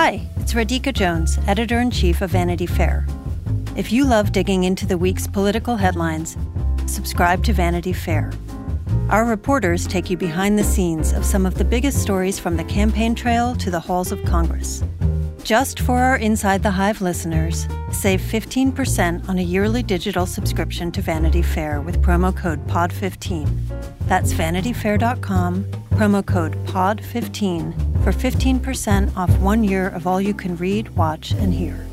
Hi, it's Radhika Jones, Editor-in-Chief of Vanity Fair. If you love digging into the week's political headlines, subscribe to Vanity Fair. Our reporters take you behind the scenes of some of the biggest stories from the campaign trail to the halls of Congress. Just for our Inside the Hive listeners, save 15% on a yearly digital subscription to Vanity Fair with promo code POD15. That's vanityfair.com, promo code POD15 for 15% off 1 year of all you can read, watch, and hear.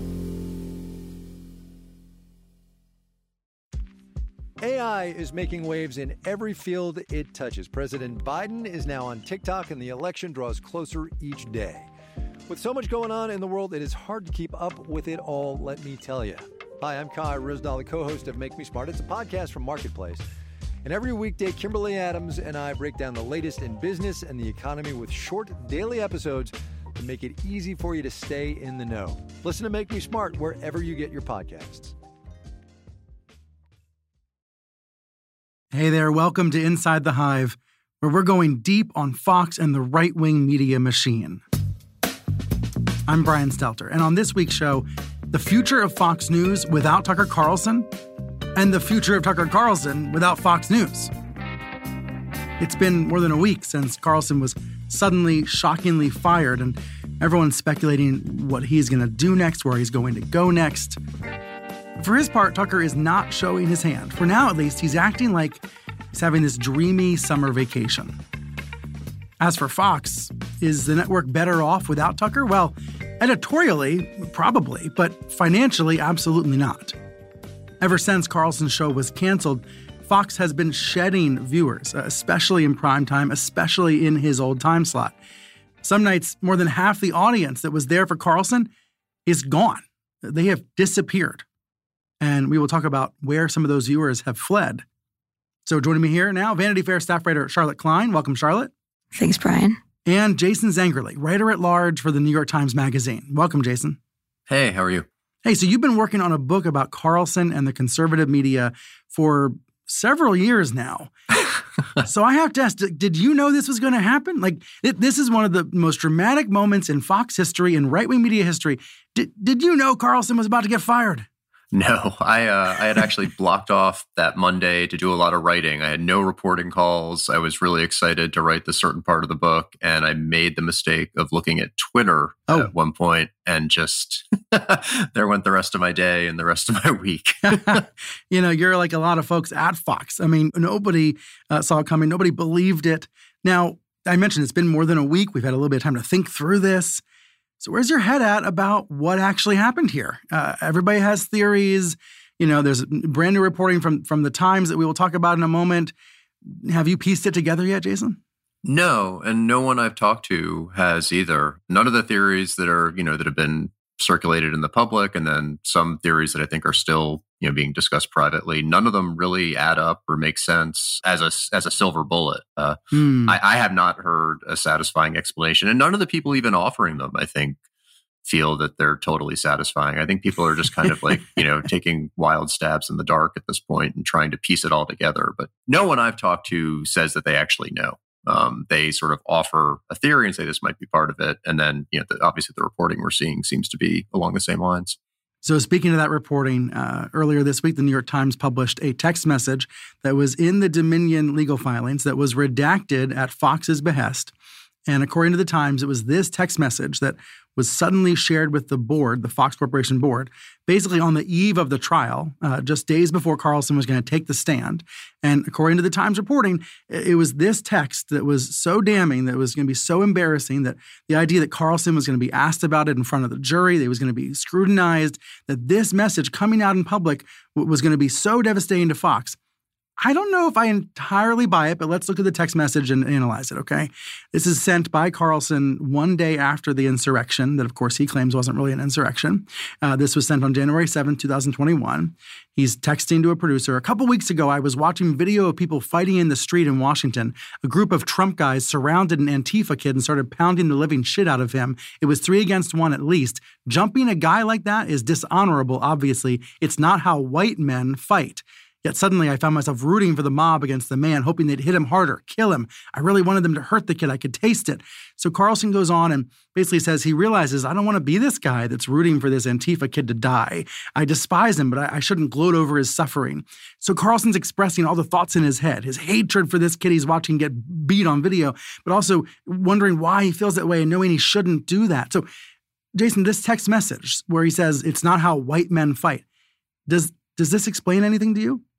AI is making waves in every field it touches. President Biden is now on TikTok, and the election draws closer each day. With so much going on in the world, it is hard to keep up with it all, let me tell you. Hi, I'm Kai Ryssdal, the co-host of Make Me Smart. It's a podcast from Marketplace. And every weekday, Kimberly Adams and I break down the latest in business and the economy with short daily episodes to make it easy for you to stay in the know. Listen to Make Me Smart wherever you get your podcasts. Hey there, welcome to Inside the Hive, where we're going deep on Fox and the right-wing media machine. I'm Brian Stelter, and on this week's show, the future of Fox News without Tucker Carlson and the future of Tucker Carlson without Fox News. It's been more than a week since Carlson was suddenly, shockingly fired, and everyone's speculating what he's going to do next, where he's going to go next. For his part, Tucker is not showing his hand. For now, at least, he's acting like he's having this dreamy summer vacation. As for Fox, is the network better off without Tucker? Well, editorially, probably, but financially, absolutely not. Ever since Carlson's show was canceled, Fox has been shedding viewers, especially in primetime, especially in his old time slot. Some nights, more than half the audience that was there for Carlson is gone. They have disappeared. And we will talk about where some of those viewers have fled. So joining me here now, Vanity Fair staff writer Charlotte Klein. Welcome, Charlotte. Thanks, Brian. And Jason Zangerli, writer-at-large for the New York Times Magazine. Welcome, Jason. Hey, how are you? Hey, so you've been working on a book about Carlson and the conservative media for several years now. So I have to ask, did you know this was going to happen? Like, this is one of the most dramatic moments in Fox history and right-wing media history. Did you know Carlson was about to get fired? No, I had actually blocked off that Monday to do a lot of writing. I had no reporting calls. I was really excited to write this certain part of the book, and I made the mistake of looking at Twitter at one point, and just there went the rest of my day and the rest of my week. You know, you're like a lot of folks at Fox. I mean, nobody saw it coming. Nobody believed it. Now, I mentioned it's been more than a week. We've had a little bit of time to think through this. So where's your head at about what actually happened here? Everybody has theories. You know, there's brand new reporting from the Times that we will talk about in a moment. Have you pieced it together yet, Jason? No, and no one I've talked to has either. None of the theories that are, that have been circulated in the public, and then some theories that I think are still, being discussed privately. None of them really add up or make sense as a silver bullet. I have not heard a satisfying explanation, and none of the people even offering them, I think, feel that they're totally satisfying. I think people are just kind of like, taking wild stabs in the dark at this point and trying to piece it all together. But no one I've talked to says that they actually know. They sort of offer a theory and say this might be part of it. And then, obviously the reporting we're seeing seems to be along the same lines. So speaking of that reporting, earlier this week, the New York Times published a text message that was in the Dominion legal filings that was redacted at Fox's behest. And according to the Times, it was this text message that was suddenly shared with the board, the Fox Corporation board, basically on the eve of the trial, just days before Carlson was going to take the stand. And according to the Times reporting, it was this text that was so damning, that was going to be so embarrassing, that the idea that Carlson was going to be asked about it in front of the jury, that he was going to be scrutinized, that this message coming out in public was going to be so devastating to Fox. I don't know if I entirely buy it, but let's look at the text message and analyze it, okay? This is sent by Carlson one day after the insurrection that, of course, he claims wasn't really an insurrection. This was sent on January 7th, 2021. He's texting to a producer. A couple weeks ago, I was watching video of people fighting in the street in Washington. A group of Trump guys surrounded an Antifa kid and started pounding the living shit out of him. It was 3 against 1 at least. Jumping a guy like that is dishonorable, obviously. It's not how white men fight. Yet suddenly I found myself rooting for the mob against the man, hoping they'd hit him harder, kill him. I really wanted them to hurt the kid. I could taste it. So Carlson goes on and basically says he realizes, I don't want to be this guy that's rooting for this Antifa kid to die. I despise him, but I shouldn't gloat over his suffering. So Carlson's expressing all the thoughts in his head, his hatred for this kid he's watching get beat on video, but also wondering why he feels that way and knowing he shouldn't do that. So Jason, this text message where he says, it's not how white men fight, does this explain anything to you?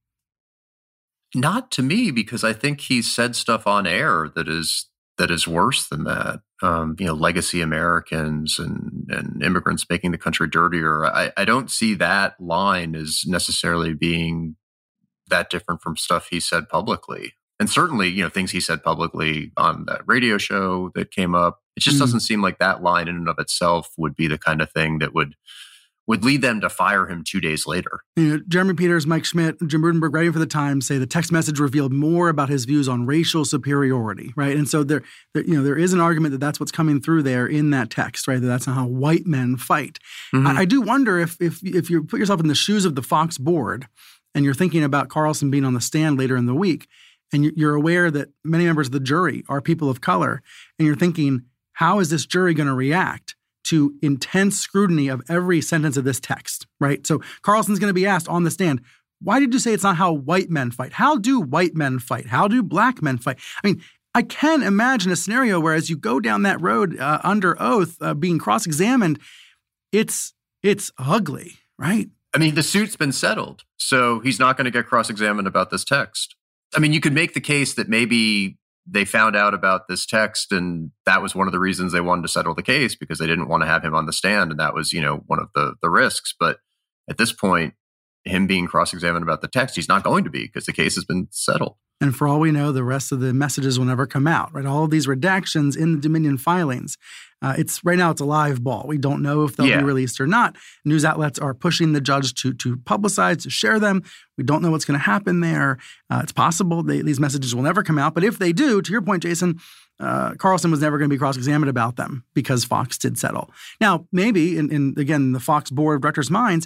Not to me, because I think he's said stuff on air that is worse than that. Legacy Americans and immigrants making the country dirtier. I don't see that line as necessarily being that different from stuff he said publicly. And certainly, things he said publicly on that radio show that came up, it just doesn't seem like that line in and of itself would be the kind of thing that would lead them to fire him 2 days later. Jeremy Peters, Mike Schmidt, Jim Rudenberg, writing for The Times, say the text message revealed more about his views on racial superiority, right? And so there is an argument that that's what's coming through there in that text, right? That that's not how white men fight. Mm-hmm. I do wonder if you put yourself in the shoes of the Fox board and you're thinking about Carlson being on the stand later in the week, and you're aware that many members of the jury are people of color, and you're thinking, how is this jury going to react to intense scrutiny of every sentence of this text, right? So Carlson's going to be asked on the stand, why did you say it's not how white men fight? How do white men fight? How do black men fight? I mean, I can imagine a scenario where as you go down that road under oath, being cross-examined, it's ugly, right? I mean, the suit's been settled, so he's not going to get cross-examined about this text. I mean, you could make the case that maybe they found out about this text and that was one of the reasons they wanted to settle the case, because they didn't want to have him on the stand. And that was, one of the risks. But at this point, him being cross-examined about the text, he's not going to be, because the case has been settled. And for all we know, the rest of the messages will never come out, right? All of these redactions in the Dominion filings, right now it's a live ball. We don't know if they'll be released or not. News outlets are pushing the judge to publicize, to share them. We don't know what's going to happen there. It's possible these messages will never come out. But if they do, to your point, Jason, Carlson was never going to be cross-examined about them because Fox did settle. Now, maybe, in the Fox board of directors' minds,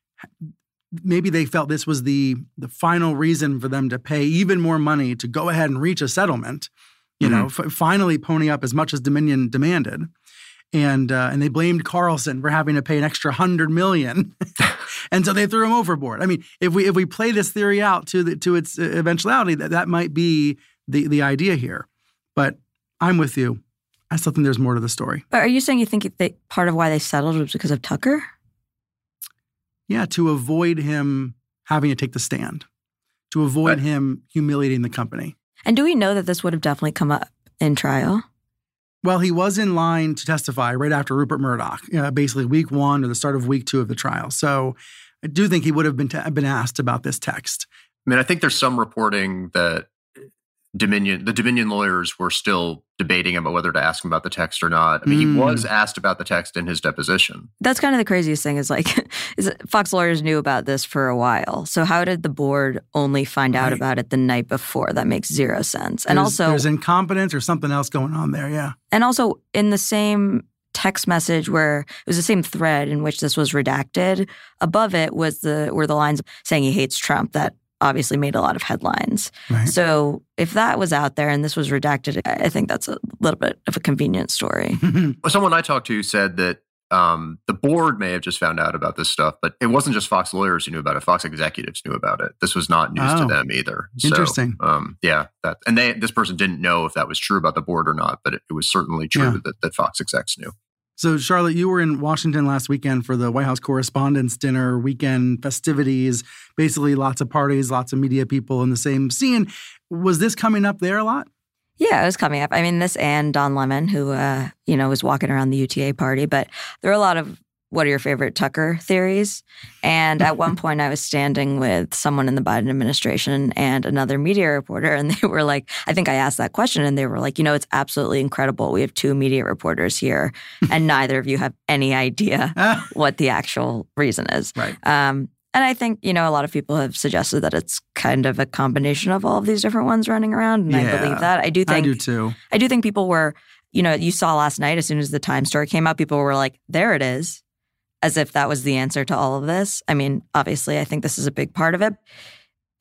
maybe they felt this was the final reason for them to pay even more money to go ahead and reach a settlement, finally pony up as much as Dominion demanded. And they blamed Carlson for having to pay an extra $100 million. And so they threw him overboard. I mean, if we play this theory out to its eventuality, that might be the idea here. But I'm with you. I still think there's more to the story. But are you saying you think that part of why they settled was because of Tucker? Yeah, to avoid him having to take the stand, to avoid him humiliating the company. And do we know that this would have definitely come up in trial? Well, he was in line to testify right after Rupert Murdoch, basically week 1 or the start of week 2 of the trial. So I do think he would have been asked about this text. I mean, I think there's some reporting that the Dominion lawyers were still debating about whether to ask him about the text or not. I mean, he was asked about the text in his deposition. That's kind of the craziest thing is Fox lawyers knew about this for a while. So how did the board only find out about it the night before? That makes zero sense. And there's incompetence or something else going on there, yeah. And also in the same text message where it was the same thread in which this was redacted, above it were the lines saying he hates Trump that obviously made a lot of headlines. Right. So if that was out there and this was redacted, I think that's a little bit of a convenient story. Someone I talked to said that the board may have just found out about this stuff, but it wasn't just Fox lawyers who knew about it. Fox executives knew about it. This was not news to them either. Interesting. So, this person didn't know if that was true about the board or not, but it was certainly true that Fox execs knew. So, Charlotte, you were in Washington last weekend for the White House Correspondents' Dinner, weekend festivities, basically lots of parties, lots of media people in the same scene. Was this coming up there a lot? Yeah, it was coming up. I mean, this and Don Lemon, who, was walking around the UTA party. But there are a lot of what are your favorite Tucker theories? And at one point I was standing with someone in the Biden administration and another media reporter, and they were like, I think I asked that question, and they were like, it's absolutely incredible. We have 2 media reporters here, and neither of you have any idea what the actual reason is. Right. And I think, a lot of people have suggested that it's kind of a combination of all of these different ones running around, and I believe that. I do too. I do think people were, you saw last night, as soon as the Times story came out, people were like, there it is. As if that was the answer to all of this. I mean, obviously, I think this is a big part of it.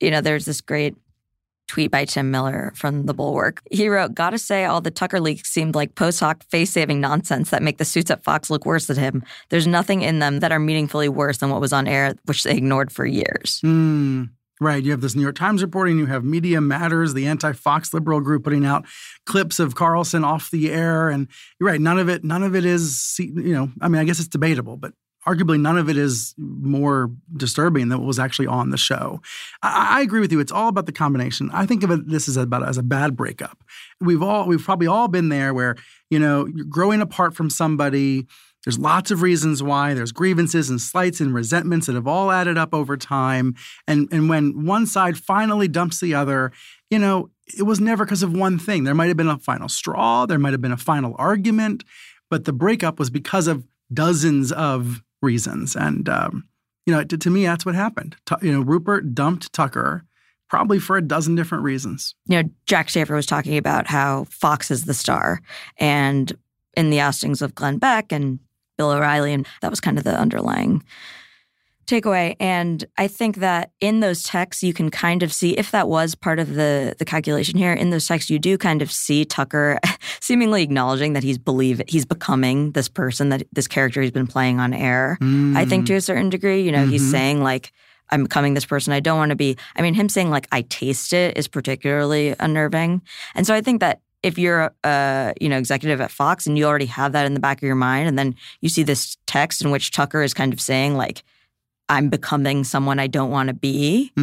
there's this great tweet by Tim Miller from The Bulwark. He wrote, "Gotta say, all the Tucker leaks seemed like post hoc face-saving nonsense that make the suits at Fox look worse than him. There's nothing in them that are meaningfully worse than what was on air, which they ignored for years." Right. You have this New York Times reporting. You have Media Matters, the anti-Fox liberal group, putting out clips of Carlson off the air. And you're right. None of it is, I guess it's debatable, but arguably none of it is more disturbing than what was actually on the show. I agree with you. It's all about the combination. I think of this as a bad breakup. We've probably all been there where, you're growing apart from somebody. There's lots of reasons why. There's grievances and slights and resentments that have all added up over time. And when one side finally dumps the other, it was never because of one thing. There might have been a final straw. There might have been a final argument. But the breakup was because of dozens of reasons. And, to me, that's what happened. Rupert dumped Tucker probably for a dozen different reasons. Jack Schaefer was talking about how Fox is the star. And in the oustings of Glenn Beck and Bill O'Reilly, and that was kind of the underlying takeaway. And I think that in those texts, you can kind of see, if that was part of the calculation here, in those texts, you do kind of see Tucker seemingly acknowledging that he's becoming this person, that this character he's been playing on air. I think to a certain degree, he's saying like, I'm becoming this person I don't want to be. I mean, him saying like, I taste it is particularly unnerving. And so I think that if you're executive at Fox and you already have that in the back of your mind, and then you see this text in which Tucker is kind of saying like, I'm becoming someone I don't want to be,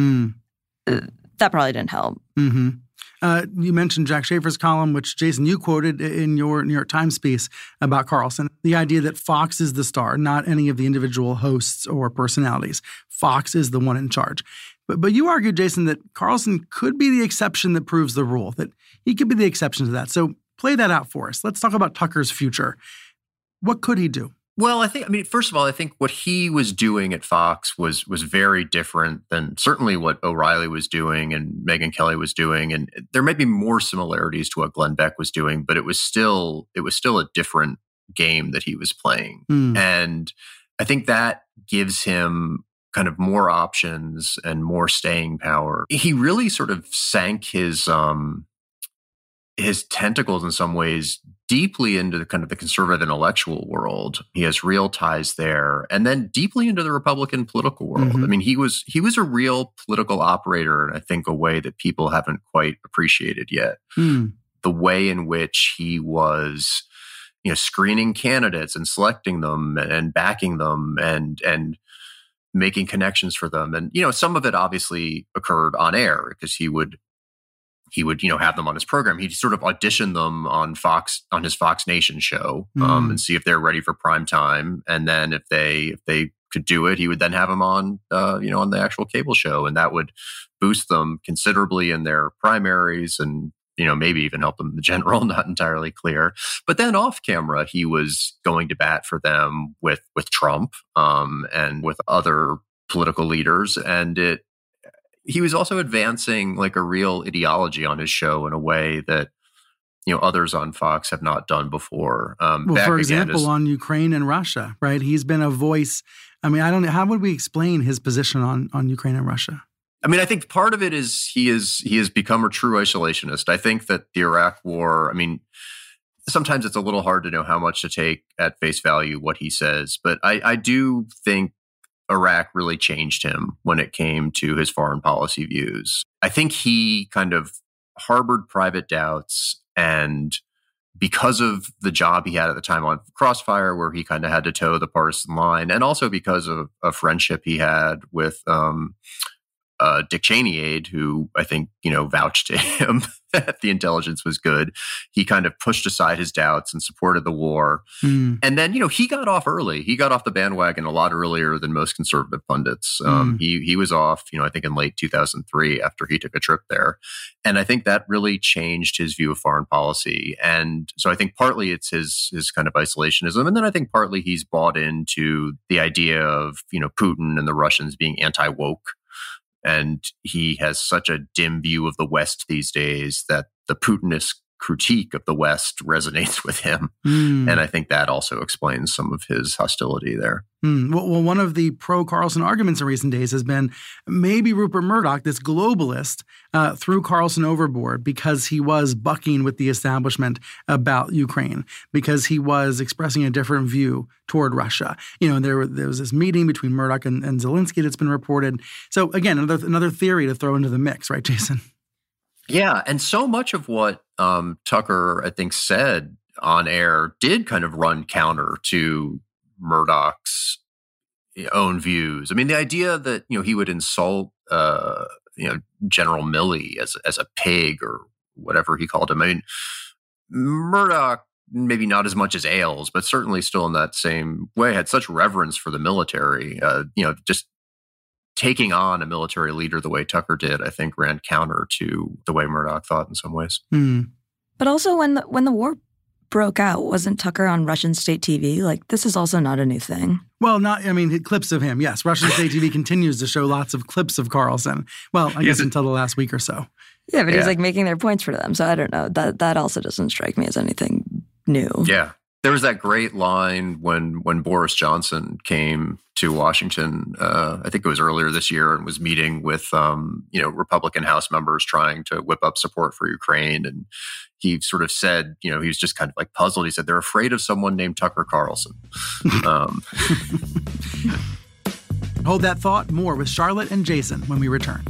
that probably didn't help. Mm-hmm. You mentioned Jack Schaefer's column, which, Jason, you quoted in your New York Times piece about Carlson. The idea that Fox is the star, not any of the individual hosts or personalities. Fox is the one in charge. But you argued, Jason, that Carlson could be the exception that proves the rule, that he could be the exception to that. So play that out for us. Let's talk about Tucker's future. What could he do? Well, first of all, I think what he was doing at Fox was very different than certainly what O'Reilly was doing and Megyn Kelly was doing. And there may be more similarities to what Glenn Beck was doing, but it was still a different game that he was playing. And I think that gives him kind of more options and more staying power. He really sort of sank his tentacles in some ways deeply into the kind of the conservative intellectual world. He has real ties there, and then deeply into the Republican political world. I mean, he was a real political operator, and I think a way that people haven't quite appreciated yet. The way in which he was, screening candidates and selecting them and backing them and making connections for them. And, some of it obviously occurred on air because he would have them on his program. He'd sort of audition them on Fox, on his Fox Nation show, and see if they're ready for prime time. And then if they could do it, he would then have them on, on the actual cable show. And that would boost them considerably in their primaries and, maybe even help them in the general, not entirely clear. But then off camera, he was going to bat for them with Trump, and with other political leaders. And he was also advancing like a real ideology on his show in a way that, others on Fox have not done before. For example, on Ukraine and Russia, right? He's been a voice. I mean, I don't know. How would we explain his position on Ukraine and Russia? I mean, I think part of it is he has become a true isolationist. I think that the Iraq War, sometimes it's a little hard to know how much to take at face value what he says, but I do think Iraq really changed him when it came to his foreign policy views. I think he kind of harbored private doubts, and because of the job he had at the time on Crossfire, where he kind of had to toe the partisan line, and also because of a friendship he had with Dick Cheney aide, who I think, vouched to him that the intelligence was good. He kind of pushed aside his doubts and supported the war. And then, he got off early. He got off the bandwagon a lot earlier than most conservative pundits. He was off, I think in late 2003 after he took a trip there. And I think that really changed his view of foreign policy. And so I think partly it's his kind of isolationism. And then I think partly he's bought into the idea of, Putin and the Russians being anti-woke. And he has such a dim view of the West these days that the Putinist critique of the West resonates with him. And I think that also explains some of his hostility there. Well, one of the pro-Carlson arguments in recent days has been maybe Rupert Murdoch, this globalist, threw Carlson overboard because he was bucking with the establishment about Ukraine, because he was expressing a different view toward Russia. There was this meeting between Murdoch and Zelensky that's been reported. So again, another theory to throw into the mix, right, Jason? Yeah, and so much of what Tucker, I think, said on air did kind of run counter to Murdoch's own views. I mean, the idea that he would insult General Milley as a pig or whatever he called him. I mean, Murdoch, maybe not as much as Ailes, but certainly still in that same way, had such reverence for the military. Just taking on a military leader the way Tucker did, I think, ran counter to the way Murdoch thought in some ways. But also, when the war broke out, wasn't Tucker on Russian state TV? Like, this is also not a new thing. Well, clips of him, yes. Russian state TV continues to show lots of clips of Carlson. Well, I guess until the last week or so. Yeah, but he's like making their points for them. So I don't know. That also doesn't strike me as anything new. Yeah. There was that great line when Boris Johnson came to Washington, I think it was earlier this year, and was meeting with Republican House members trying to whip up support for Ukraine. And he sort of said, he was just kind of like puzzled. He said, they're afraid of someone named Tucker Carlson. Hold that thought. More with Charlotte and Jason when we return.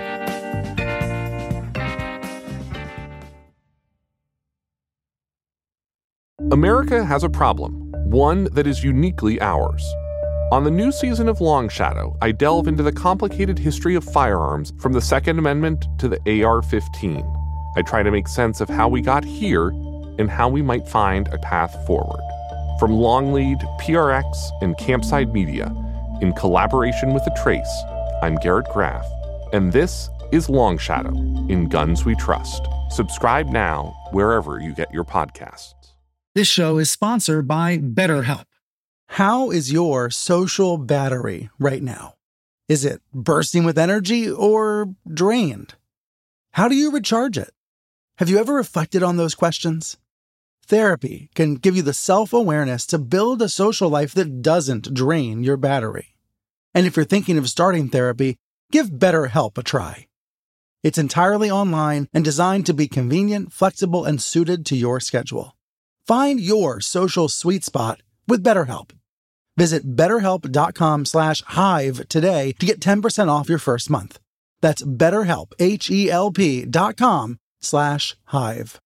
America has a problem, one that is uniquely ours. On the new season of Long Shadow, I delve into the complicated history of firearms from the Second Amendment to the AR-15. I try to make sense of how we got here and how we might find a path forward. From Longlead, PRX, and Campside Media, in collaboration with The Trace, I'm Garrett Graff, and this is Long Shadow, in Guns We Trust. Subscribe now wherever you get your podcasts. This show is sponsored by BetterHelp. How is your social battery right now? Is it bursting with energy or drained? How do you recharge it? Have you ever reflected on those questions? Therapy can give you the self-awareness to build a social life that doesn't drain your battery. And if you're thinking of starting therapy, give BetterHelp a try. It's entirely online and designed to be convenient, flexible, and suited to your schedule. Find your social sweet spot with BetterHelp. Visit BetterHelp.com/Hive today to get 10% off your first month. That's BetterHelp, HELP.com/Hive.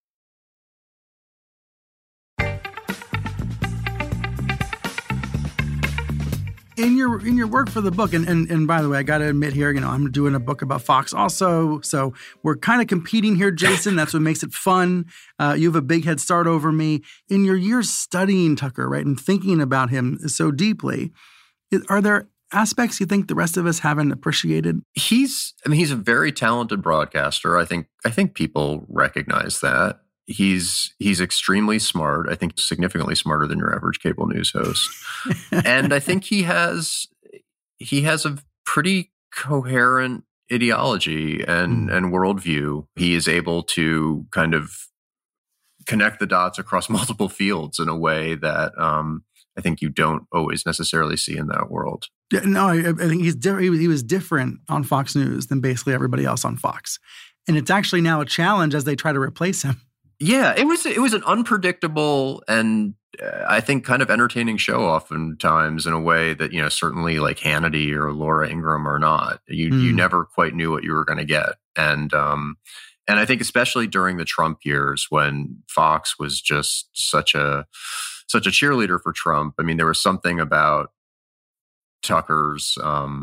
In your work for the book, and by the way, I got to admit here, I'm doing a book about Fox also, so we're kind of competing here, Jason. That's what makes it fun. You have a big head start over me. In your years studying Tucker, right, and thinking about him so deeply, are there aspects you think the rest of us haven't appreciated? He's a very talented broadcaster. I think people recognize that. He's extremely smart. I think significantly smarter than your average cable news host. And I think he has a pretty coherent ideology and worldview. He is able to kind of connect the dots across multiple fields in a way that I think you don't always necessarily see in that world. Yeah, no, I think he was different on Fox News than basically everybody else on Fox. And it's actually now a challenge as they try to replace him. Yeah, it was an unpredictable and I think kind of entertaining show oftentimes in a way that, certainly like Hannity or Laura Ingraham are not. You never quite knew what you were going to get. And I think especially during the Trump years when Fox was just such a cheerleader for Trump. I mean, there was something about Tucker's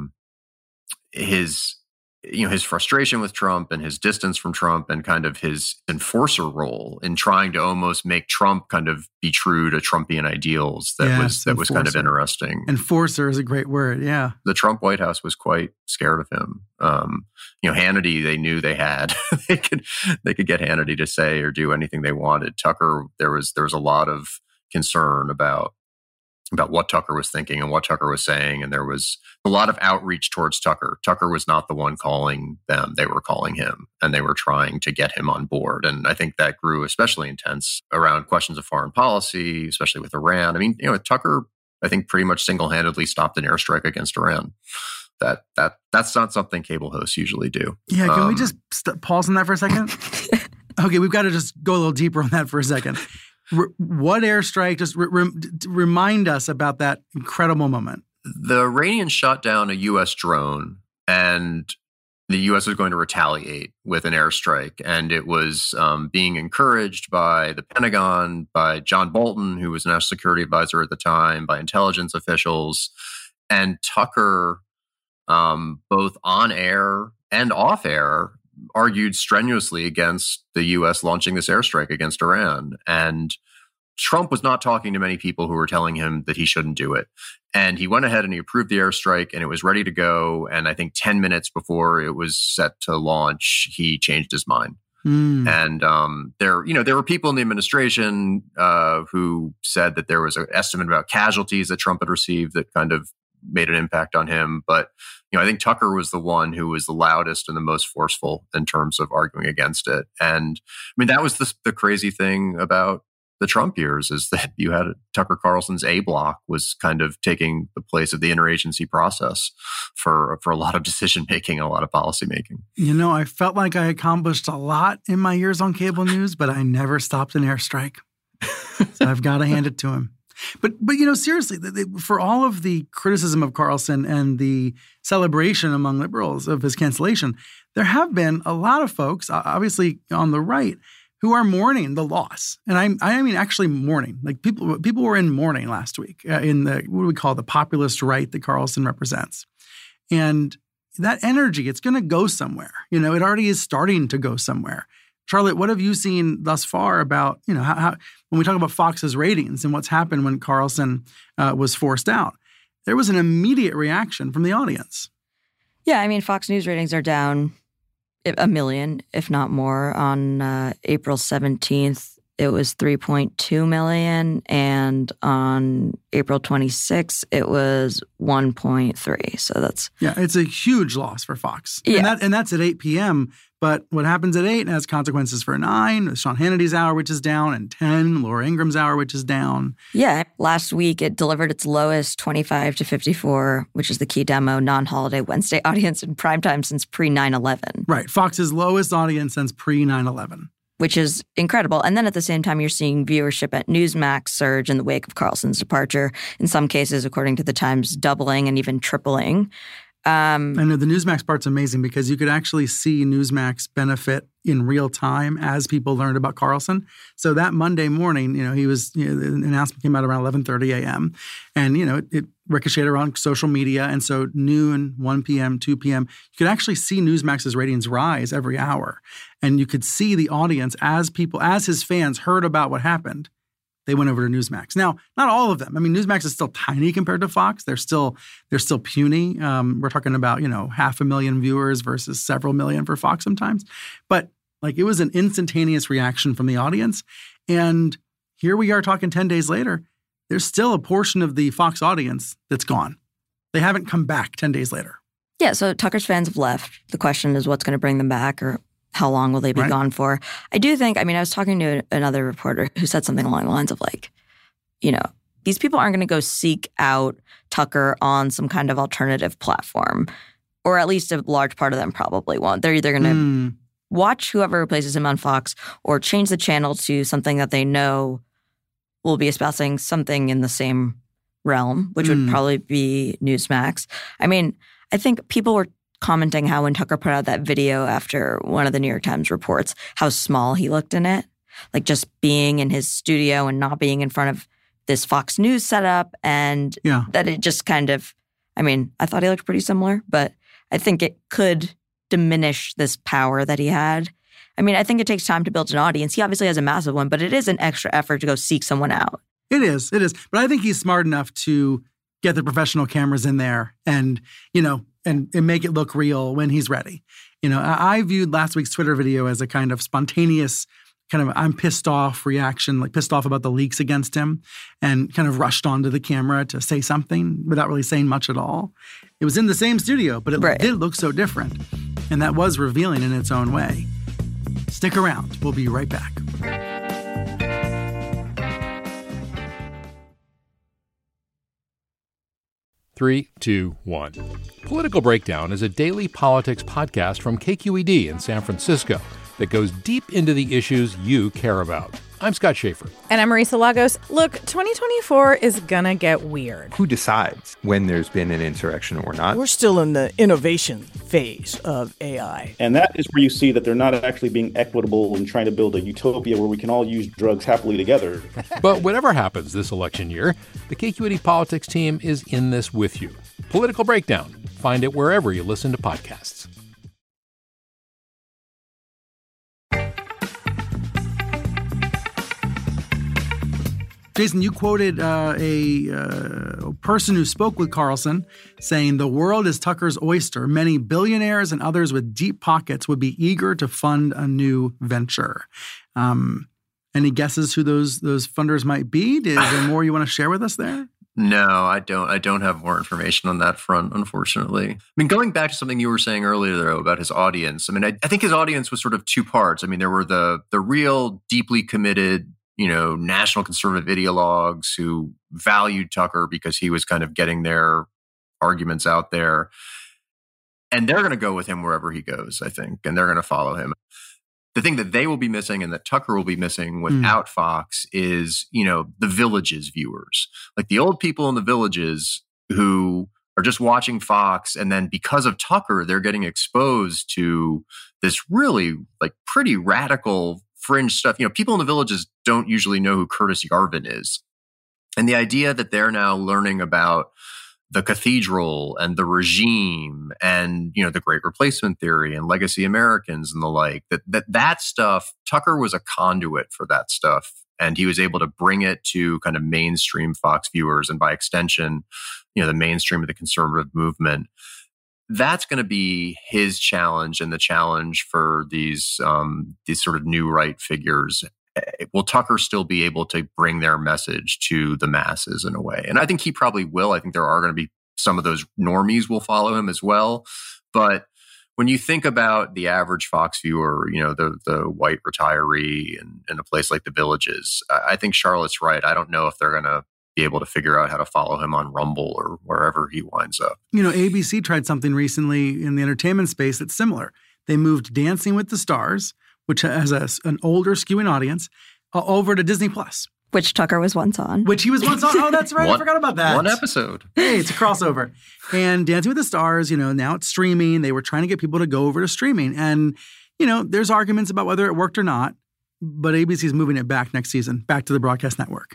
his frustration with Trump and his distance from Trump and kind of his enforcer role in trying to almost make Trump kind of be true to Trumpian ideals. That was kind of interesting. Enforcer is a great word. Yeah. The Trump White House was quite scared of him. Hannity, they knew they had, they could get Hannity to say or do anything they wanted. Tucker, there was a lot of concern about about what Tucker was thinking and what Tucker was saying. And there was a lot of outreach towards Tucker. Tucker was not the one calling them. They were calling him, and they were trying to get him on board. And I think that grew especially intense around questions of foreign policy, especially with Iran. I mean, Tucker, I think, pretty much single-handedly stopped an airstrike against Iran. That's not something cable hosts usually do. Yeah, can we just pause on that for a second? Okay, we've got to just go a little deeper on that for a second. What airstrike? Just remind us about that incredible moment. The Iranians shot down a U.S. drone, and the U.S. was going to retaliate with an airstrike. And it was being encouraged by the Pentagon, by John Bolton, who was National Security Advisor at the time, by intelligence officials. And Tucker, both on air and off air, argued strenuously against the U.S. launching this airstrike against Iran. And Trump was not talking to many people who were telling him that he shouldn't do it. And he went ahead and he approved the airstrike, and it was ready to go. And I think 10 minutes before it was set to launch, he changed his mind. And there were people in the administration who said that there was an estimate about casualties that Trump had received that kind of made an impact on him. But I think Tucker was the one who was the loudest and the most forceful in terms of arguing against it. And I mean, that was the crazy thing about the Trump years, is that you had Tucker Carlson's A block was kind of taking the place of the interagency process for a lot of decision making and a lot of policy making. I felt like I accomplished a lot in my years on cable news, but I never stopped an airstrike. So I've got to hand it to him. But seriously, for all of the criticism of Carlson and the celebration among liberals of his cancellation, there have been a lot of folks, obviously on the right, who are mourning the loss. And I mean actually mourning. Like people were in mourning last week in the, what do we call, the populist right that Carlson represents. And that energy, it's going to go somewhere. It already is starting to go somewhere. Charlotte, what have you seen thus far about, how when we talk about Fox's ratings and what's happened when Carlson was forced out? There was an immediate reaction from the audience. Yeah, I mean, Fox News ratings are down 1 million, if not more. On April 17th, it was 3.2 million. And on April 26th, it was 1.3. So that's... Yeah, it's a huge loss for Fox. Yeah. And that's at 8 p.m., but what happens at 8 has consequences for 9, Sean Hannity's hour, which is down, and 10, Laura Ingram's hour, which is down. Yeah. Last week, it delivered its lowest 25 to 54, which is the key demo, non-holiday Wednesday audience in primetime since pre-9/11. Right. Fox's lowest audience since pre-9/11. Which is incredible. And then at the same time, you're seeing viewership at Newsmax surge in the wake of Carlson's departure. In some cases, according to the Times, doubling and even tripling. I know the Newsmax part's amazing because you could actually see Newsmax benefit in real time as people learned about Carlson. So that Monday morning, he was, the announcement came out around 11:30 a.m. And, it ricocheted around social media. And so noon, 1 p.m., 2 p.m., you could actually see Newsmax's ratings rise every hour. And you could see the audience as his fans heard about what happened, they went over to Newsmax. Now, not all of them. I mean, Newsmax is still tiny compared to Fox. They're still puny. We're talking about, 500,000 viewers versus several million for Fox sometimes. But it was an instantaneous reaction from the audience. And here we are talking 10 days later. There's still a portion of the Fox audience that's gone. They haven't come back 10 days later. Yeah, so Tucker's fans have left. The question is what's going to bring them back, or how long will they be gone for? I do think, I was talking to another reporter who said something along the lines of these people aren't going to go seek out Tucker on some kind of alternative platform, or at least a large part of them probably won't. They're either going to watch whoever replaces him on Fox or change the channel to something that they know will be espousing something in the same realm, which would probably be Newsmax. I think people were commenting how when Tucker put out that video after one of the New York Times reports, how small he looked in it. Just being in his studio and not being in front of this Fox News setup, and that it just kind of, I thought he looked pretty similar, but I think it could diminish this power that he had. I think it takes time to build an audience. He obviously has a massive one, but it is an extra effort to go seek someone out. It is. But I think he's smart enough to get the professional cameras in there and, and make it look real when he's ready. I viewed last week's Twitter video as a kind of spontaneous kind of I'm pissed off reaction, like pissed off about the leaks against him, and kind of rushed onto the camera to say something without really saying much at all. It was in the same studio, but it did look so different. And that was revealing in its own way. Stick around. We'll be right back. Three, two, one. Political Breakdown is a daily politics podcast from KQED in San Francisco that goes deep into the issues you care about. I'm Scott Schaefer. And I'm Marisa Lagos. Look, 2024 is gonna get weird. Who decides when there's been an insurrection or not? We're still in the innovation phase of AI. And that is where you see that they're not actually being equitable and trying to build a utopia where we can all use drugs happily together. But whatever happens this election year, the KQED politics team is in this with you. Political Breakdown. Find it wherever you listen to podcasts. Jason, you quoted a person who spoke with Carlson saying the world is Tucker's oyster. Many billionaires and others with deep pockets would be eager to fund a new venture. Any guesses who those funders might be? Is there more you want to share with us there? No, I don't. I don't have more information on that front, unfortunately. I mean, going back to something you were saying earlier, though, about his audience. I mean, I think his audience was sort of two parts. I mean, there were the real deeply committed, national conservative ideologues who valued Tucker because he was kind of getting their arguments out there. And they're going to go with him wherever he goes, I think, and they're going to follow him. The thing that they will be missing and that Tucker will be missing without Fox is, the Villages viewers, like the old people in the Villages who are just watching Fox. And then because of Tucker, they're getting exposed to this really like pretty radical fringe stuff. People in the Villages don't usually know who Curtis Yarvin is. And the idea that they're now learning about the cathedral and the regime and, the Great Replacement Theory and Legacy Americans and the like, that stuff, Tucker was a conduit for that stuff. And he was able to bring it to kind of mainstream Fox viewers and by extension, the mainstream of the conservative movement. That's going to be his challenge and the challenge for these sort of new right figures. Will Tucker still be able to bring their message to the masses in a way? And I think he probably will. I think there are going to be some of those normies will follow him as well. But when you think about the average Fox viewer, the white retiree in a place like the Villages, I think Charlotte's right. I don't know if they're going to be able to figure out how to follow him on Rumble or wherever he winds up. ABC tried something recently in the entertainment space that's similar. They moved Dancing with the Stars, which has an older skewing audience, over to Disney Plus. Which Tucker was once on. Which he was once on. Oh, that's right. I forgot about that. One episode. Hey, it's a crossover. And Dancing with the Stars, now it's streaming. They were trying to get people to go over to streaming. And, there's arguments about whether it worked or not. But ABC's moving it back next season, back to the broadcast network.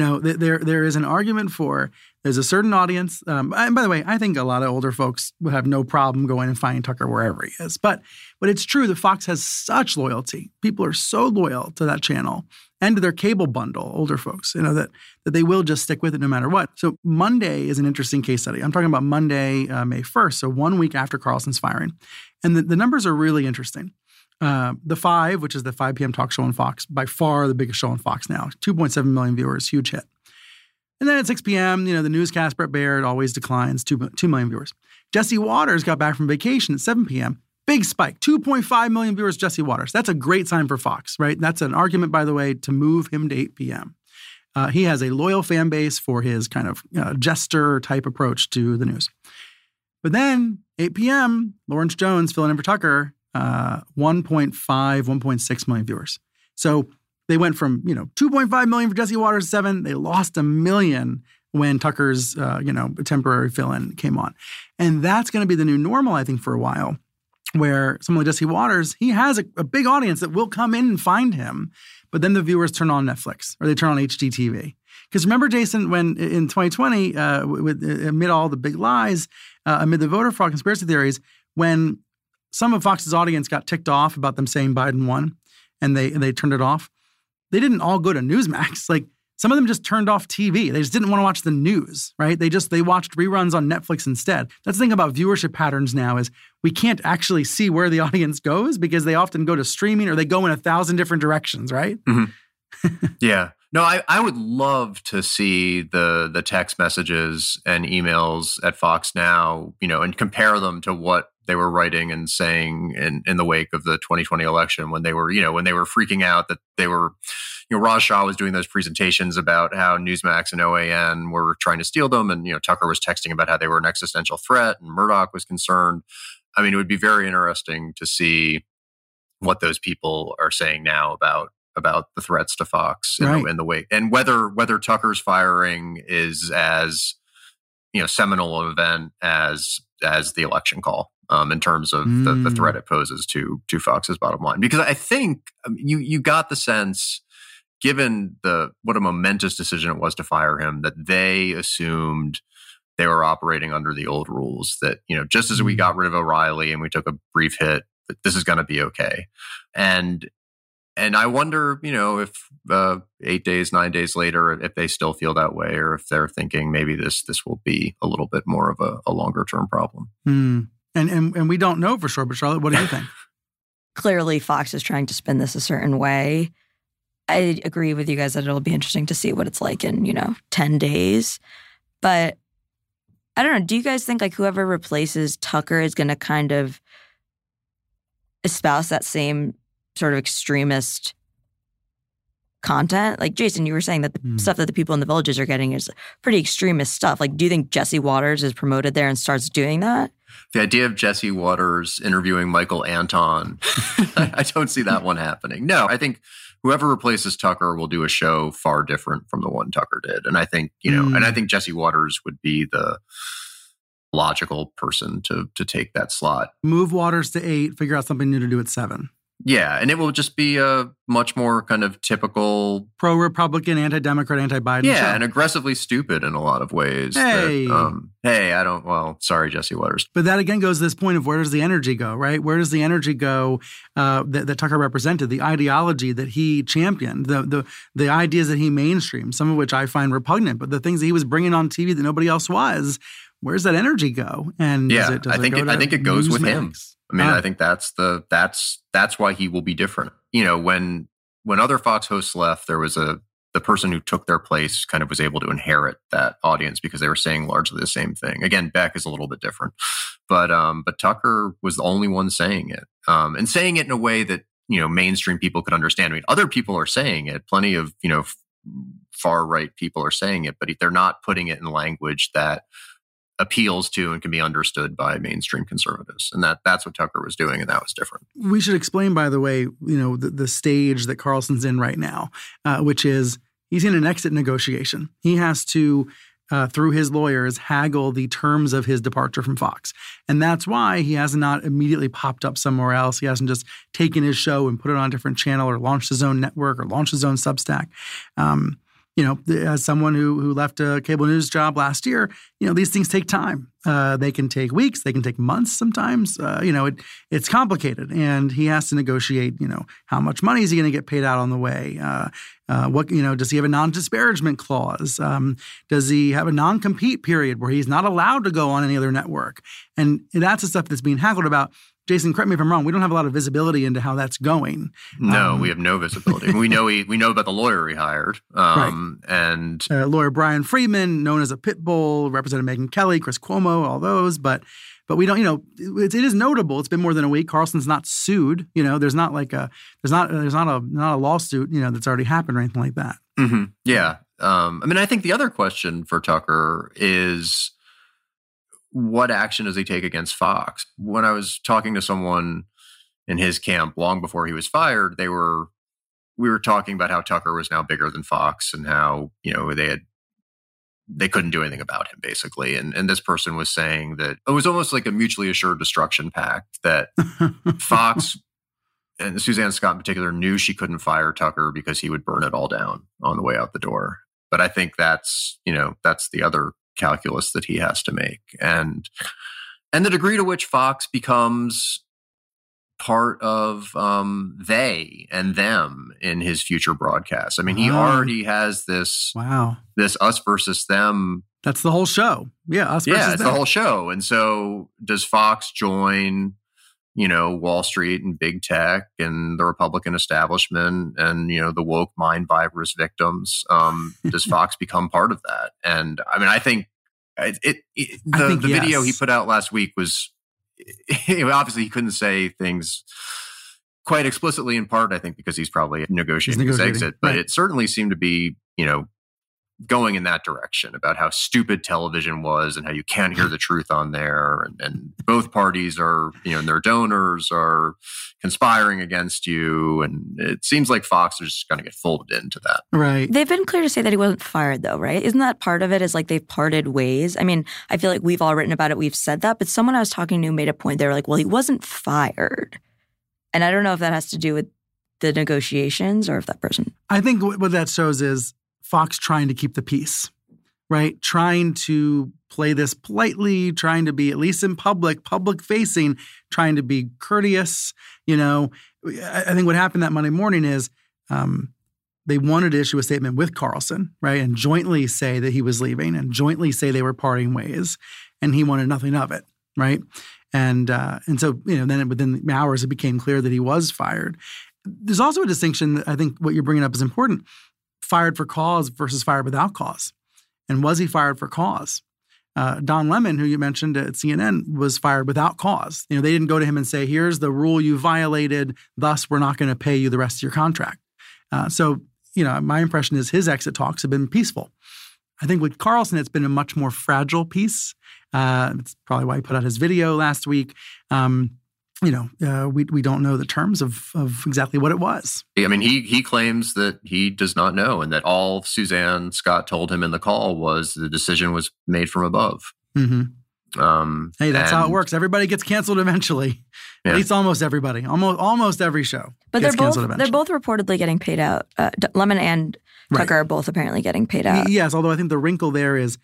There is an argument for there's a certain audience. And by the way, I think a lot of older folks would have no problem going and finding Tucker wherever he is. But it's true that Fox has such loyalty. People are so loyal to that channel and to their cable bundle, older folks, that they will just stick with it no matter what. So Monday is an interesting case study. I'm talking about Monday, May 1st, so 1 week after Carlson's firing. And the numbers are really interesting. The 5, which is the 5 p.m. talk show on Fox, by far the biggest show on Fox now, 2.7 million viewers, huge hit. And then at 6 p.m., the newscast, Brett Baird, always declines, 2 million viewers. Jesse Waters got back from vacation at 7 p.m., big spike, 2.5 million viewers, Jesse Waters. That's a great sign for Fox, right? That's an argument, by the way, to move him to 8 p.m. He has a loyal fan base for his kind of jester-type approach to the news. But then, 8 p.m., Lawrence Jones filling in for Tucker, 1.5, 1.6 million viewers. So they went from, 2.5 million for Jesse Waters to 7. They lost 1 million when Tucker's, temporary fill-in came on. And that's going to be the new normal, I think, for a while, where someone like Jesse Waters, he has a big audience that will come in and find him, but then the viewers turn on Netflix or they turn on HGTV. Because remember, Jason, when in 2020, amid all the big lies, amid the voter fraud conspiracy theories, when some of Fox's audience got ticked off about them saying Biden won and they turned it off, they didn't all go to Newsmax. Like Some of them just turned off TV. They just didn't want to watch the news, right? They watched reruns on Netflix instead. That's the thing about viewership patterns now is we can't actually see where the audience goes because they often go to streaming or they go in 1,000 different directions, right? Mm-hmm. Yeah. No, I would love to see the text messages and emails at Fox Now, and compare them to what they were writing and saying in the wake of the 2020 election when they were freaking out that they were, Raj Shah was doing those presentations about how Newsmax and OAN were trying to steal them. And, Tucker was texting about how they were an existential threat and Murdoch was concerned. I mean, it would be very interesting to see what those people are saying now about the threats to Fox in the wake, and whether Tucker's firing is as seminal an event as the election call in terms of the threat it poses to Fox's bottom line. Because I think you got the sense, given what a momentous decision it was to fire him, that they assumed they were operating under the old rules. That just as we got rid of O'Reilly and we took a brief hit, that this is going to be okay. And I wonder, if 8 days, 9 days later, if they still feel that way, or if they're thinking maybe this will be a little bit more of a longer term problem. And we don't know for sure. But Charlotte, what do you think? Clearly, Fox is trying to spin this a certain way. I agree with you guys that it'll be interesting to see what it's like in 10 days. But I don't know. Do you guys think like whoever replaces Tucker is going to kind of espouse that same sort of extremist content? Like, Jason, you were saying that the stuff that the people in the villages are getting is pretty extremist stuff. Like, do you think Jesse Waters is promoted there and starts doing that? The idea of Jesse Waters interviewing Michael Anton, I don't see that one happening. No, I think whoever replaces Tucker will do a show far different from the one Tucker did. And I think, and I think Jesse Waters would be the logical person to take that slot. Move Waters to 8, figure out something new to do at 7. Yeah, and it will just be a much more kind of typical pro-Republican, anti-Democrat, anti-Biden show. And aggressively stupid in a lot of ways. Hey, sorry, Jesse Waters. But that again goes to this point of where does the energy go, right? Where does the energy go that Tucker represented, the ideology that he championed, the ideas that he mainstreamed, some of which I find repugnant, but the things that he was bringing on TV that nobody else was, where's that energy go? And I think it goes with him. I mean, I think that's why he will be different. When other Fox hosts left, there was the person who took their place kind of was able to inherit that audience because they were saying largely the same thing. Again, Beck is a little bit different, but Tucker was the only one saying it, and saying it in a way that mainstream people could understand. I mean, other people are saying it. Plenty of far right people are saying it, but they're not putting it in language that appeals to and can be understood by mainstream conservatives. And that's what Tucker was doing, and that was different. We should explain, by the way, the stage that Carlson's in right now, which is he's in an exit negotiation. He has to, through his lawyers, haggle the terms of his departure from Fox. And that's why he has not immediately popped up somewhere else. He hasn't just taken his show and put it on a different channel or launched his own network or launched his own Substack. As someone who left a cable news job last year, these things take time. They can take weeks, they can take months sometimes. It's complicated, and he has to negotiate, how much money is he going to get paid out on the way? Does he have a non-disparagement clause? Does he have a non-compete period where he's not allowed to go on any other network? And that's the stuff that's being haggled about. Jason, correct me if I'm wrong. We don't have a lot of visibility into how that's going. No, we have no visibility. we know about the lawyer he hired, and lawyer Brian Friedman, known as a pit bull, Representative Megyn Kelly, Chris Cuomo, all those. But we don't. It is notable. It's been more than a week. Carlson's not sued. There's not a lawsuit. That's already happened or anything like that. Mm-hmm. Yeah. I think the other question for Tucker is, what action does he take against Fox? When I was talking to someone in his camp long before he was fired, we were talking about how Tucker was now bigger than Fox and how, they couldn't do anything about him, basically. And this person was saying that it was almost like a mutually assured destruction pact, that Fox and Suzanne Scott in particular knew she couldn't fire Tucker because he would burn it all down on the way out the door. But I think that's the other calculus that he has to make, and the degree to which Fox becomes part of they and them in his future broadcasts. I mean, he already has this us versus them. That's the whole show. Yeah, us versus them. It's the whole show. And so does Fox join, Wall Street and big tech and the Republican establishment and, the woke mind virus victims? Does Fox become part of that? And I mean, I think the video he put out last week was, obviously he couldn't say things quite explicitly, in part, I think, because he's probably negotiating his exit, but it certainly seemed to be, going in that direction about how stupid television was and how you can't hear the truth on there. And both parties are, and their donors are conspiring against you. And it seems like Fox is just going to get folded into that. Right. They've been clear to say that he wasn't fired, though, right? Isn't that part of it is like they've parted ways? I mean, I feel like we've all written about it. We've said that. But someone I was talking to made a point. They were like, well, he wasn't fired. And I don't know if that has to do with the negotiations or if that person. I think what that shows is Fox trying to keep the peace, right? Trying to play this politely, trying to be, at least in public facing, trying to be courteous. I think what happened that Monday morning is they wanted to issue a statement with Carlson, right? And jointly say that he was leaving and jointly say they were parting ways. And he wanted nothing of it, right? And so, then within hours, it became clear that he was fired. There's also a distinction that I think what you're bringing up is important. Fired for cause versus fired without cause. And was he fired for cause? Don Lemon, who you mentioned at CNN, was fired without cause. They didn't go to him and say, here's the rule you violated, thus we're not going to pay you the rest of your contract. So my impression is his exit talks have been peaceful. I think with Carlson, it's been a much more fragile piece. It's probably why he put out his video last week. We don't know the terms of exactly what it was. I mean, he claims that he does not know, and that all Suzanne Scott told him in the call was the decision was made from above. Mm-hmm. Hey, that's how it works. Everybody gets canceled eventually. Yeah. At least almost everybody. Almost every show. But they're both reportedly getting paid out. Lemon and Tucker are both apparently getting paid out. Yes, although I think the wrinkle there is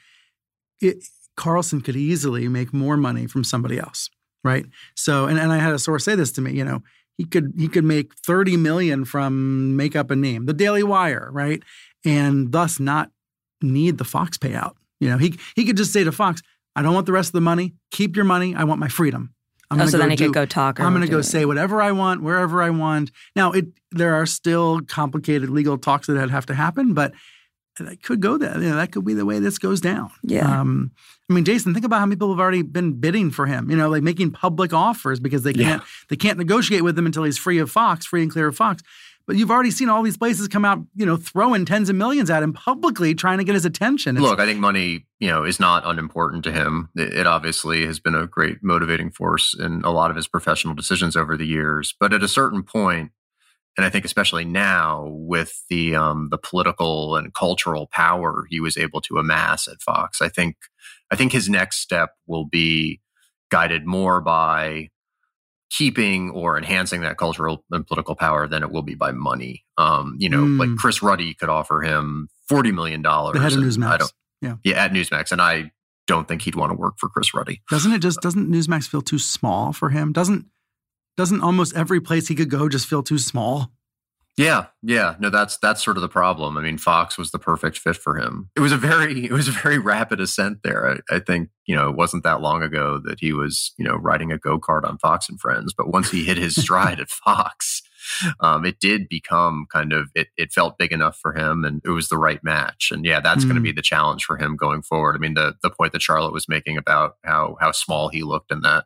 Carlson could easily make more money from somebody else. Right. So, and I had a source say this to me, he could make $30 million from makeup and name, the Daily Wire, right? And thus not need the Fox payout. He could just say to Fox, I don't want the rest of the money. Keep your money. I want my freedom. Then he could go talk. I'm going to go say whatever I want, wherever I want. Now, there are still complicated legal talks that have to happen, but that could go there. That could be the way this goes down. Yeah. Jason, think about how many people have already been bidding for him, like making public offers because they can't negotiate with him until he's free and clear of Fox. But you've already seen all these places come out, throwing tens of millions at him publicly, trying to get his attention. Look, I think money, is not unimportant to him. It obviously has been a great motivating force in a lot of his professional decisions over the years. But at a certain point, and I think especially now with the political and cultural power he was able to amass at Fox, I think his next step will be guided more by keeping or enhancing that cultural and political power than it will be by money. Like Chris Ruddy could offer him $40 million. The head of Newsmax. At Newsmax. And I don't think he'd want to work for Chris Ruddy. Doesn't Newsmax feel too small for him? Doesn't almost every place he could go just feel too small? Yeah. No, that's sort of the problem. I mean, Fox was the perfect fit for him. It was a very rapid ascent there. I think, it wasn't that long ago that he was, riding a go-kart on Fox and Friends. But once he hit his stride at Fox, it did become it felt big enough for him, and it was the right match. And that's going to be the challenge for him going forward. I mean, the point that Charlotte was making about how small he looked in that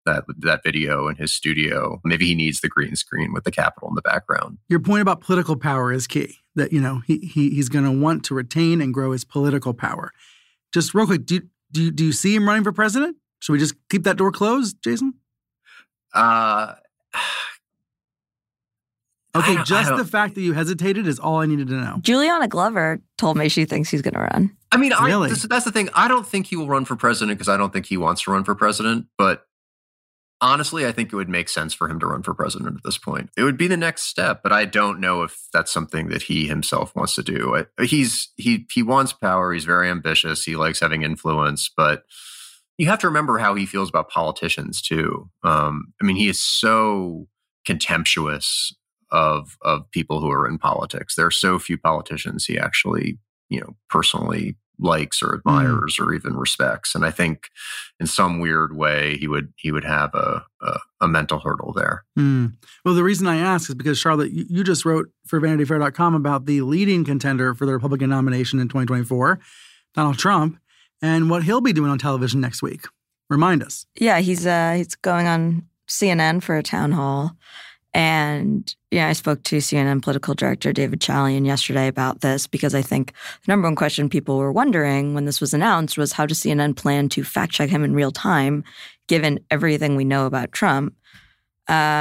video in his studio. Maybe he needs the green screen with the Capitol in the background. Your point about political power is key. That he's going to want to retain and grow his political power. Just real quick, do you see him running for president? Should we just keep that door closed, Jason? Okay, the fact that you hesitated is all I needed to know. Juliana Glover told me she thinks he's going to run. I mean, really? That's the thing. I don't think he will run for president because I don't think he wants to run for president, but honestly, I think it would make sense for him to run for president at this point. It would be the next step, but I don't know if that's something that he himself wants to do. He wants power. He's very ambitious. He likes having influence, but you have to remember how he feels about politicians too. I mean, he is so contemptuous of people who are in politics. There are so few politicians he actually, personally likes or admires or even respects. And I think in some weird way he would have a mental hurdle there. Well, the reason I ask is because, Charlotte, you just wrote for VanityFair.com about the leading contender for the Republican nomination in 2024, Donald Trump, and what he'll be doing on television next week. Remind us. Yeah, he's going on CNN for a town hall. And I spoke to CNN political director David Chalian yesterday about this because I think the number one question people were wondering when this was announced was how does CNN plan to fact check him in real time, given everything we know about Trump? I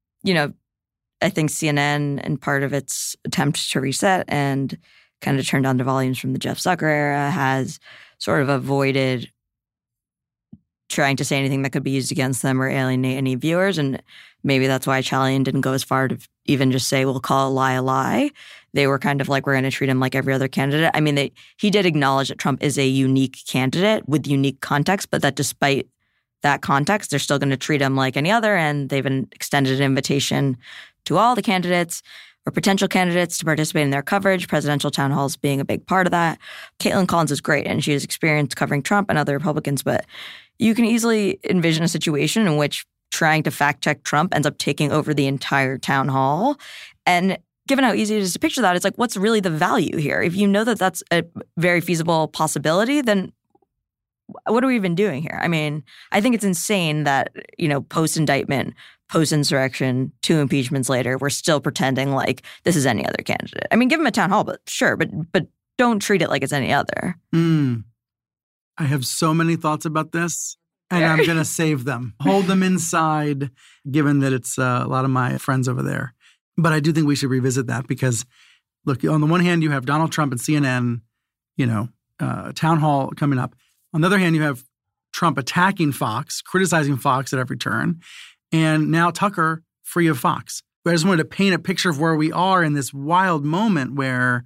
think CNN, in part of its attempt to reset and kind of turn down the volumes from the Jeff Zucker era, has sort of avoided trying to say anything that could be used against them or alienate any viewers. And maybe that's why Chalian didn't go as far to even just say, we'll call a lie a lie. They were kind of like, we're going to treat him like every other candidate. I mean, he did acknowledge that Trump is a unique candidate with unique context, but that despite that context, they're still going to treat him like any other. And they've extended an invitation to all the candidates or potential candidates to participate in their coverage, presidential town halls being a big part of that. Caitlin Collins is great, and she has experience covering Trump and other Republicans, but you can easily envision a situation in which trying to fact check Trump ends up taking over the entire town hall. And given how easy it is to picture that, it's like, what's really the value here? If you know that that's a very feasible possibility, then what are we even doing here? I mean, I think it's insane that, post-indictment, post-insurrection, 2 impeachments later, we're still pretending like this is any other candidate. I mean, give him a town hall, but sure, but don't treat it like it's any other. I have so many thoughts about this, and I'm going to save them. Hold them inside, given that it's a lot of my friends over there. But I do think we should revisit that because, look, on the one hand, you have Donald Trump and CNN, town hall coming up. On the other hand, you have Trump attacking Fox, criticizing Fox at every turn, and now Tucker free of Fox. But I just wanted to paint a picture of where we are in this wild moment where,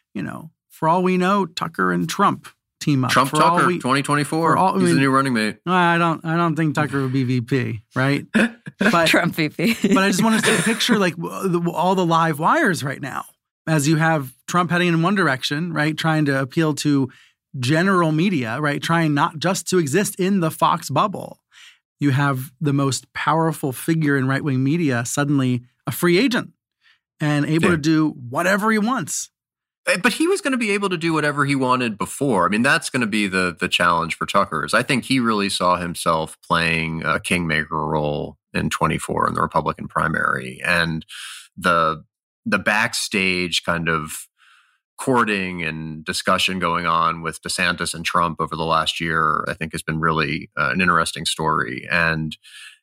for all we know, Tucker and Trump team up. Trump Tucker, 2024. He's the new running mate. I don't think Tucker would be VP, right? But Trump VP. But I just want to picture like all the live wires right now, as you have Trump heading in one direction, right, trying to appeal to general media, right, trying not just to exist in the Fox bubble. You have the most powerful figure in right-wing media suddenly a free agent and able to do whatever he wants. But he was going to be able to do whatever he wanted before. I mean, that's going to be the challenge for Tucker. Is I think he really saw himself playing a kingmaker role in 24 in the Republican primary, and the backstage kind of courting and discussion going on with DeSantis and Trump over the last year, I think has been really an interesting story. And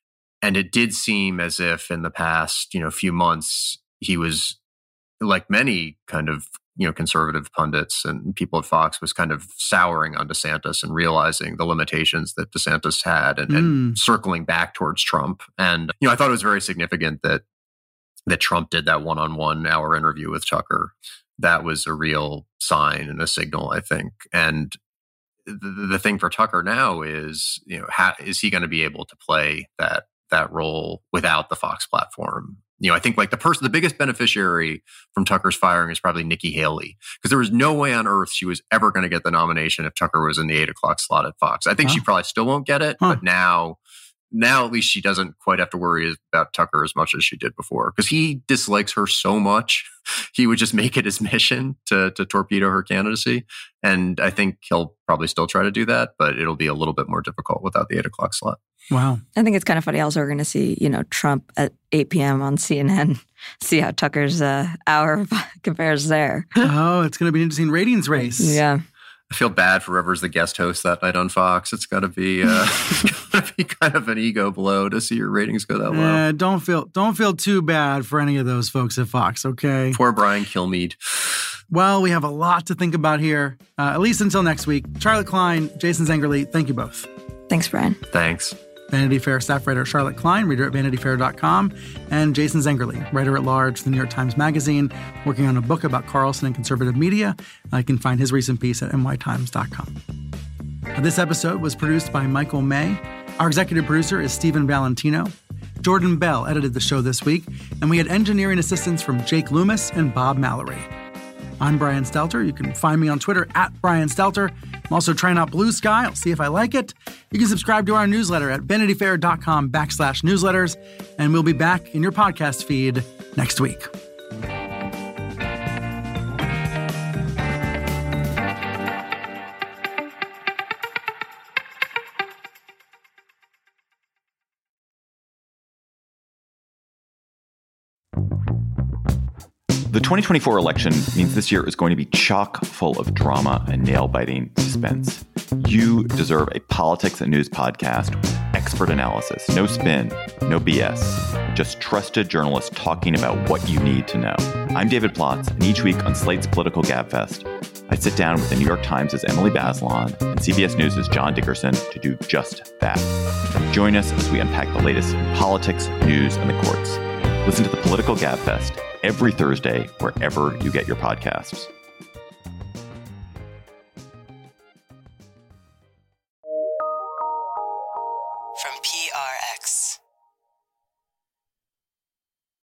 it did seem as if in the past, few months, he was, like many kind of, conservative pundits and people at Fox, was kind of souring on DeSantis and realizing the limitations that DeSantis had and circling back towards Trump. And, I thought it was very significant that Trump did that one-on-one hour interview with Tucker. That was a real sign and a signal, I think. And the thing for Tucker now is, is he going to be able to play that role without the Fox platform? I think like the biggest beneficiary from Tucker's firing is probably Nikki Haley, because there was no way on earth she was ever going to get the nomination if Tucker was in the 8 o'clock slot at Fox. I think she probably still won't get it, but now at least she doesn't quite have to worry about Tucker as much as she did before, because he dislikes her so much. He would just make it his mission to torpedo her candidacy. And I think he'll probably still try to do that, but it'll be a little bit more difficult without the 8 o'clock slot. Wow. I think it's kind of funny. Also, we're going to see, Trump at 8 p.m. on CNN, see how Tucker's hour compares there. Oh, it's going to be an interesting ratings race. Yeah. I feel bad for whoever's the guest host that night on Fox. It's got to be kind of an ego blow to see your ratings go that low. Don't feel too bad for any of those folks at Fox, okay? Poor Brian Kilmeade. Well, we have a lot to think about here, at least until next week. Charlotte Klein, Jason Zengerle, thank you both. Thanks, Brian. Thanks. Vanity Fair staff writer Charlotte Klein, reader at vanityfair.com, and Jason Zengerle, writer at large for the New York Times Magazine, working on a book about Carlson and conservative media. You can find his recent piece at nytimes.com. This episode was produced by Michael May. Our executive producer is Stephen Valentino. Jordan Bell edited the show this week, and we had engineering assistance from Jake Loomis and Bob Mallory. I'm Brian Stelter. You can find me on Twitter at Brian Stelter. I'm also trying out Blue Sky. I'll see if I like it. You can subscribe to our newsletter at vanityfair.com/newsletters, and we'll be back in your podcast feed next week. The 2024 election means this year is going to be chock full of drama and nail-biting suspense. You deserve a politics and news podcast with expert analysis, no spin, no BS, just trusted journalists talking about what you need to know. I'm David Plotz, and each week on Slate's Political Gabfest, I sit down with the New York Times' Emily Bazelon and CBS News' John Dickerson to do just that. Join us as we unpack the latest in politics, news, and the courts. Listen to the Political Gabfest every Thursday, wherever you get your podcasts. From PRX.